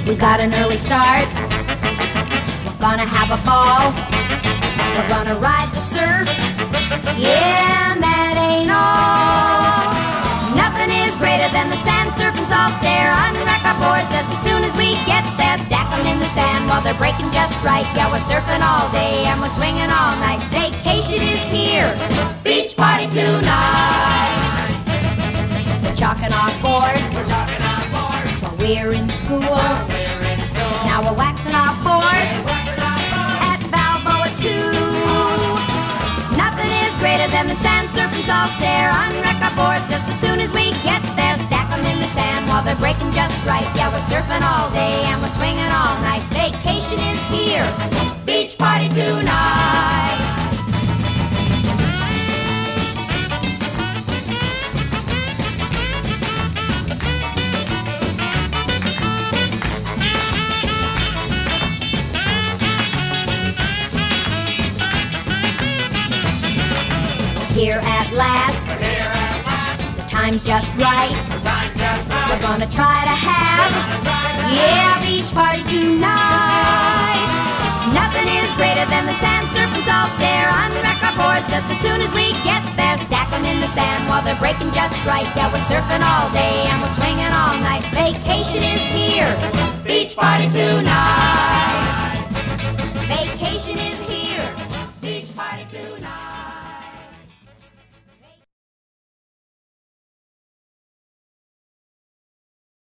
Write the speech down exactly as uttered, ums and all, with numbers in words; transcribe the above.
We got an early start. We're gonna have a ball. We're gonna ride the surf. Yeah, and that ain't all. Nothing is greater than the sand surfing's off there. Unrack our boards just as soon as we get there. Stack them in the sand while they're breaking just right. Yeah, we're surfing all day and we're swinging all night. Vacation is here. Beach party tonight. We're chalking our boards. We're chalking our boards. While we're in school. While we're in school. Now we're waxing our boards. At Balboa too. Nothing is greater than the sand surfing's off there. Unwreck our boards just as soon as we get there. Stack them in the sand while they're breaking just right. Yeah, we're surfing all day and we're swinging all night. Vacation is here. Beach party tonight. Here at last, here at last. The time's just right. The time's just right. We're gonna try to have, yeah, a beach party tonight. Nothing is greater than the sand surfing's off there. Unwreck our boards just as soon as we get there. Stack them in the sand while they're breaking just right. Yeah, we're surfing all day and we're swinging all night. Vacation is here. Beach party tonight.